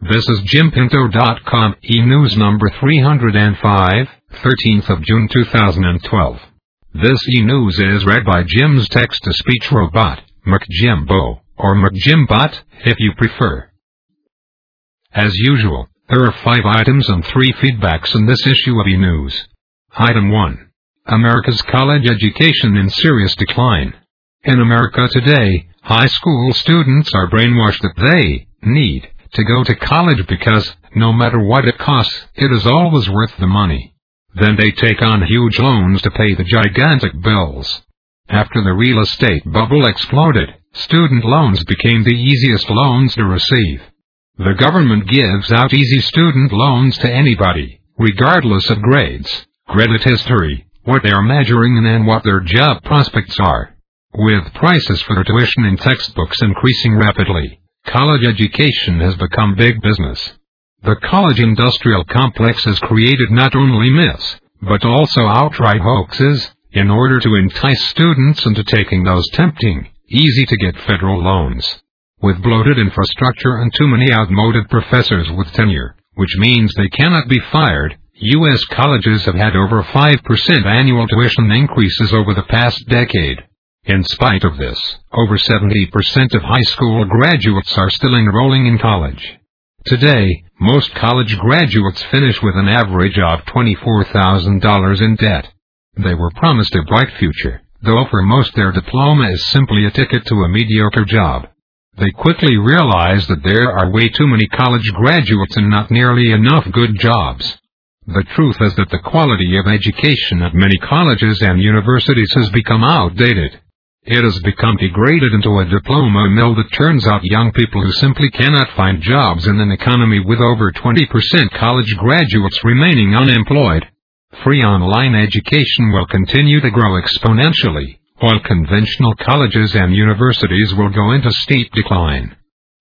This is JimPinto.com e-news number 305, 13th of June 2012. This e-news is read by Jim's text-to-speech robot, McJimbo, or McJimbot, if you prefer. As usual, there are 5 items and 3 feedbacks in this issue of e-news. Item 1. America's college education in serious decline. In America today, high school students are brainwashed that they need to go to college because, no matter what it costs, it is always worth the money. Then they take on huge loans to pay the gigantic bills. After the real estate bubble exploded, student loans became the easiest loans to receive. The government gives out easy student loans to anybody, regardless of grades, credit history, what they are majoring in and what their job prospects are. With prices for tuition and textbooks increasing rapidly, college education has become big business. The college industrial complex has created not only myths, but also outright hoaxes, in order to entice students into taking those tempting, easy-to-get federal loans. With bloated infrastructure and too many outmoded professors with tenure, which means they cannot be fired, U.S. colleges have had over 5% annual tuition increases over the past decade. In spite of this, over 70% of high school graduates are still enrolling in college. Today, most college graduates finish with an average of $24,000 in debt. They were promised a bright future, though for most their diploma is simply a ticket to a mediocre job. They quickly realize that there are way too many college graduates and not nearly enough good jobs. The truth is that the quality of education at many colleges and universities has become outdated. It has become degraded into a diploma mill that turns out young people who simply cannot find jobs in an economy with over 20% college graduates remaining unemployed. Free online education will continue to grow exponentially, while conventional colleges and universities will go into steep decline.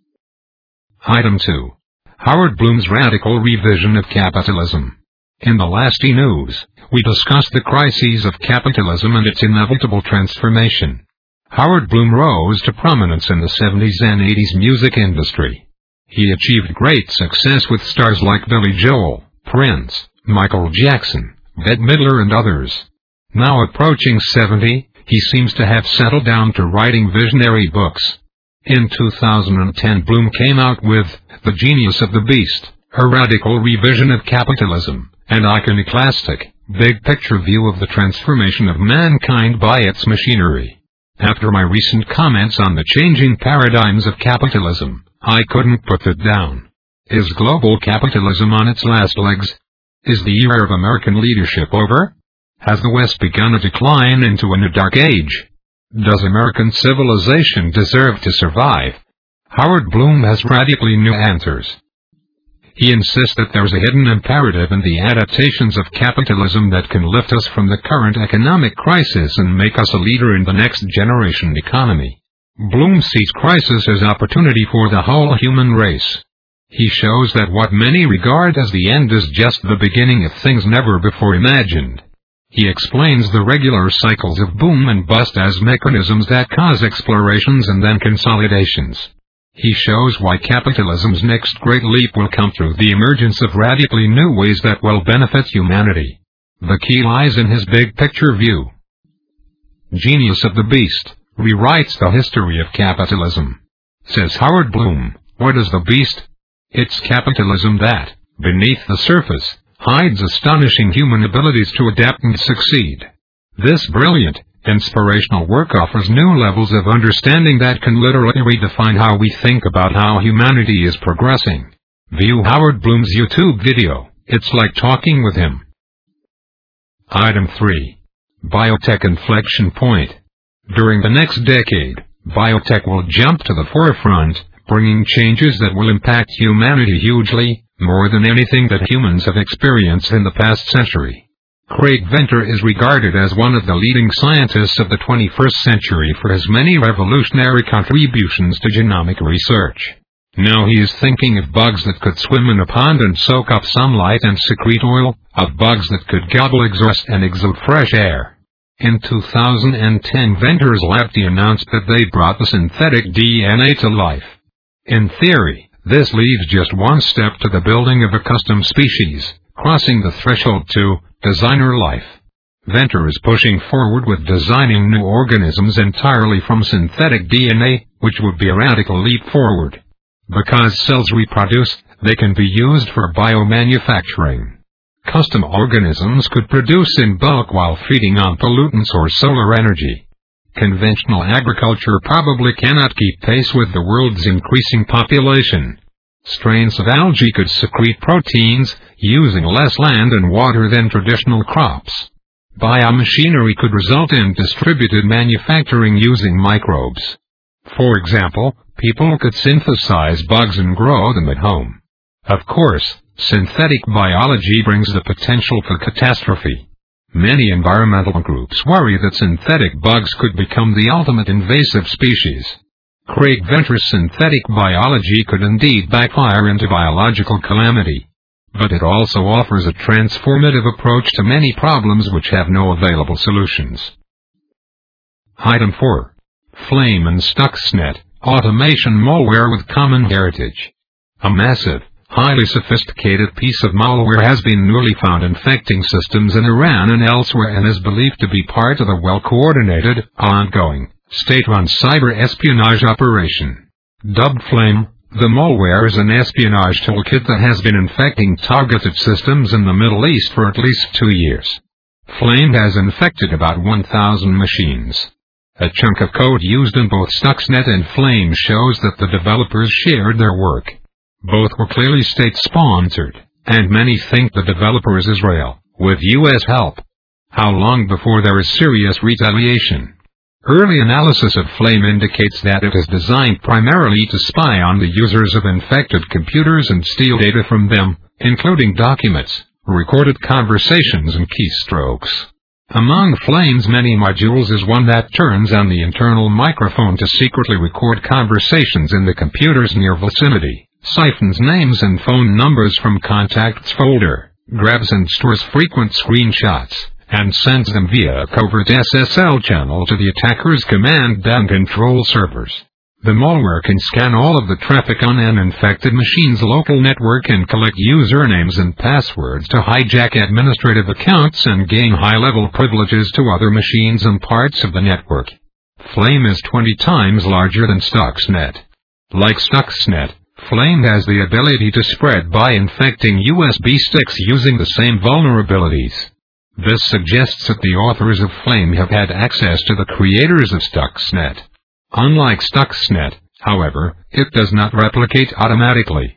Item 2. Howard Bloom's radical revision of capitalism. In the last e-news, we discussed the crises of capitalism and its inevitable transformation. Howard Bloom rose to prominence in the 70s and 80s music industry. He achieved great success with stars like Billy Joel, Prince, Michael Jackson, Bette Midler and others. Now approaching 70, he seems to have settled down to writing visionary books. In 2010, Bloom came out with The Genius of the Beast, a radical revision of capitalism, an iconoclastic, big-picture view of the transformation of mankind by its machinery. After my recent comments on the changing paradigms of capitalism, I couldn't put it down. Is global capitalism on its last legs? Is the era of American leadership over? Has the West begun a decline into a new dark age? Does American civilization deserve to survive? Howard Bloom has radically new answers. He insists that there is a hidden imperative in the adaptations of capitalism that can lift us from the current economic crisis and make us a leader in the next generation economy. Bloom sees crisis as opportunity for the whole human race. He shows that what many regard as the end is just the beginning of things never before imagined. He explains the regular cycles of boom and bust as mechanisms that cause explorations and then consolidations. He shows why capitalism's next great leap will come through the emergence of radically new ways that will benefit humanity. The key lies in his big-picture view. Genius of the Beast rewrites the history of capitalism. Says Howard Bloom, what is the beast? It's capitalism that, beneath the surface, hides astonishing human abilities to adapt and succeed. This brilliant, inspirational work offers new levels of understanding that can literally redefine how we think about how humanity is progressing. View Howard Bloom's YouTube video. It's like talking with him. Item 3. Biotech inflection point. During the next decade, biotech will jump to the forefront, bringing changes that will impact humanity hugely, more than anything that humans have experienced in the past century. Craig Venter is regarded as one of the leading scientists of the 21st century for his many revolutionary contributions to genomic research. Now he is thinking of bugs that could swim in a pond and soak up sunlight and secrete oil, of bugs that could gobble exhaust and exude fresh air. In 2010, Venter's lab announced that they brought the synthetic DNA to life. In theory, This leaves just one step to the building of a custom species, crossing the threshold to designer life. Venter is pushing forward with designing new organisms entirely from synthetic DNA, which would be a radical leap forward. Because cells reproduce, they can be used for biomanufacturing. Custom organisms could produce in bulk while feeding on pollutants or solar energy. Conventional agriculture probably cannot keep pace with the world's increasing population. Strains of algae could secrete proteins, using less land and water than traditional crops. Biomachinery could result in distributed manufacturing using microbes. For example, people could synthesize bugs and grow them at home. Of course, synthetic biology brings the potential for catastrophe. Many environmental groups worry that synthetic bugs could become the ultimate invasive species. Craig Venter's synthetic biology could indeed backfire into biological calamity. But it also offers a transformative approach to many problems which have no available solutions. Item 4. Flame and Stuxnet, automation malware with common heritage. A massive, highly sophisticated piece of malware has been newly found infecting systems in Iran and elsewhere and is believed to be part of a well-coordinated, ongoing, state-run cyber espionage operation. Dubbed Flame, the malware is an espionage toolkit that has been infecting targeted systems in the Middle East for at least 2 years. Flame has infected about 1,000 machines. A chunk of code used in both Stuxnet and Flame shows that the developers shared their work. Both were clearly state-sponsored, and many think the developer is Israel, with U.S. help. How long before there is serious retaliation? Early analysis of Flame indicates that it is designed primarily to spy on the users of infected computers and steal data from them, including documents, recorded conversations and keystrokes. Among Flame's many modules is one that turns on the internal microphone to secretly record conversations in the computer's near vicinity, siphons names and phone numbers from contacts folder, grabs and stores frequent screenshots, and sends them via a covert SSL channel to the attacker's command and control servers. The malware can scan all of the traffic on an infected machine's local network and collect usernames and passwords to hijack administrative accounts and gain high-level privileges to other machines and parts of the network. Flame is 20 times larger than Stuxnet. Like Stuxnet, Flame has the ability to spread by infecting USB sticks using the same vulnerabilities. This suggests that the authors of Flame have had access to the creators of Stuxnet. Unlike Stuxnet, however, it does not replicate automatically.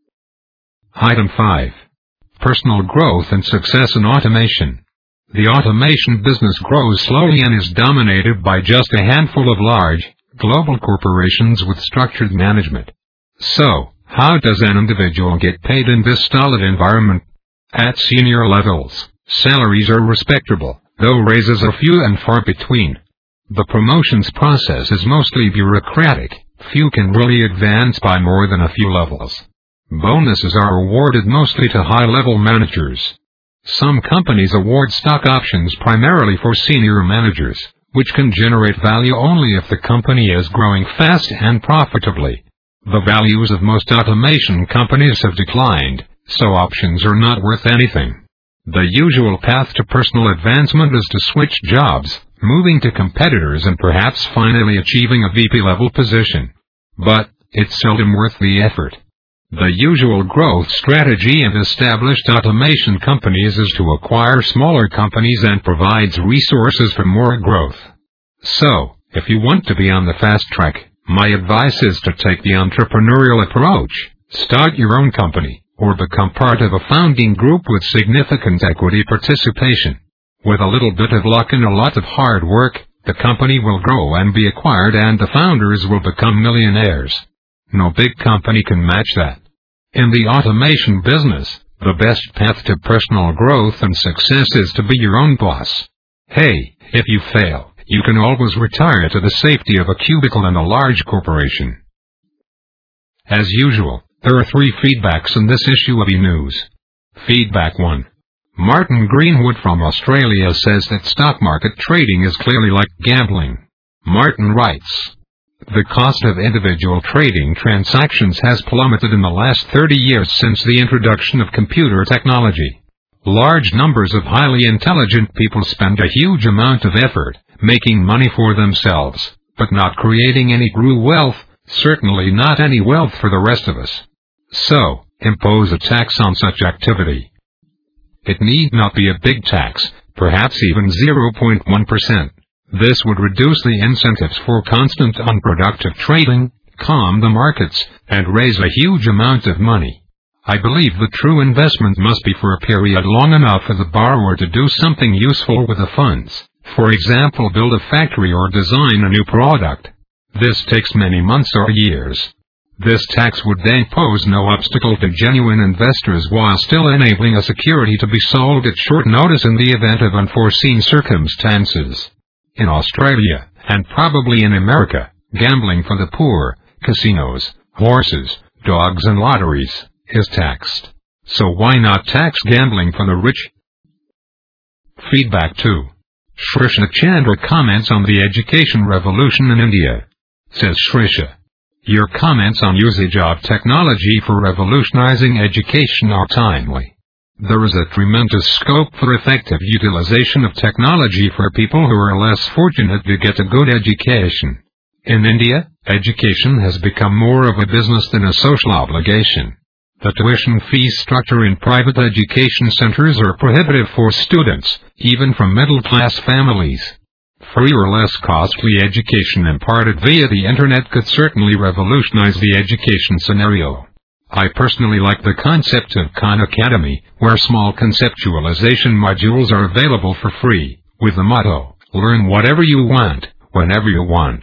Item 5. Personal growth and success in automation. The automation business grows slowly and is dominated by just a handful of large, global corporations with structured management. So, how does an individual get paid in this stolid environment? At senior levels, salaries are respectable, though raises are few and far between. The promotions process is mostly bureaucratic. Few can really advance by more than a few levels. Bonuses are awarded mostly to high-level managers. Some companies award stock options primarily for senior managers, which can generate value only if the company is growing fast and profitably. The values of most automation companies have declined, so options are not worth anything. The usual path to personal advancement is to switch jobs, moving to competitors and perhaps finally achieving a VP-level position. But it's seldom worth the effort. The usual growth strategy in established automation companies is to acquire smaller companies and provides resources for more growth. So, if you want to be on the fast track, my advice is to take the entrepreneurial approach, start your own company, or become part of a founding group with significant equity participation. With a little bit of luck and a lot of hard work, the company will grow and be acquired and the founders will become millionaires. No big company can match that. In the automation business, the best path to personal growth and success is to be your own boss. Hey, if you fail, you can always retire to the safety of a cubicle in a large corporation. As usual, there are 3 feedbacks in this issue of E-News. Feedback 1. Martin Greenwood from Australia says that stock market trading is clearly like gambling. Martin writes, The cost of individual trading transactions has plummeted in the last 30 years since the introduction of computer technology. Large numbers of highly intelligent people spend a huge amount of effort making money for themselves, but not creating any true wealth, certainly not any wealth for the rest of us. So, impose a tax on such activity. It need not be a big tax, perhaps even 0.1%. This would reduce the incentives for constant unproductive trading, calm the markets, and raise a huge amount of money. I believe the true investment must be for a period long enough for the borrower to do something useful with the funds, for example build a factory or design a new product. This takes many months or years. This tax would then pose no obstacle to genuine investors while still enabling a security to be sold at short notice in the event of unforeseen circumstances. In Australia, and probably in America, gambling for the poor, casinos, horses, dogs and lotteries, is taxed. So why not tax gambling for the rich? Feedback 2. Shrisha Chandra comments on the education revolution in India. Says Shrisha, your comments on usage of technology for revolutionizing education are timely. There is a tremendous scope for effective utilization of technology for people who are less fortunate to get a good education. In India, education has become more of a business than a social obligation. The tuition fee structure in private education centers are prohibitive for students, even from middle-class families. Free or less costly education imparted via the internet could certainly revolutionize the education scenario. I personally like the concept of Khan Academy, where small conceptualization modules are available for free, with the motto, learn whatever you want, whenever you want.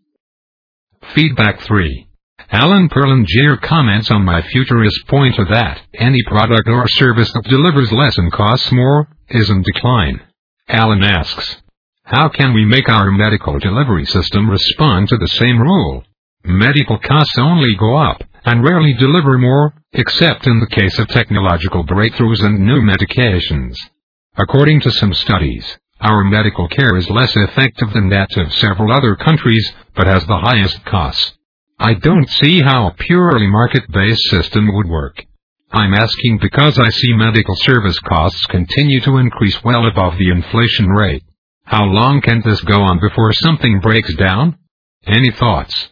Feedback 3. Alan Perlingier comments on my futurist point that any product or service that delivers less and costs more is in decline. Alan asks, how can we make our medical delivery system respond to the same rule? Medical costs only go up, and rarely deliver more, except in the case of technological breakthroughs and new medications. According to some studies, our medical care is less effective than that of several other countries, but has the highest costs. I don't see how a purely market-based system would work. I'm asking because I see medical service costs continue to increase well above the inflation rate. How long can this go on before something breaks down? Any thoughts?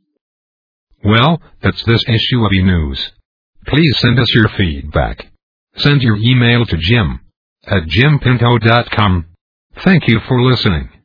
Well, that's this issue of E-News. Please send us your feedback. Send your email to jim@jimpinto.com. Thank you for listening.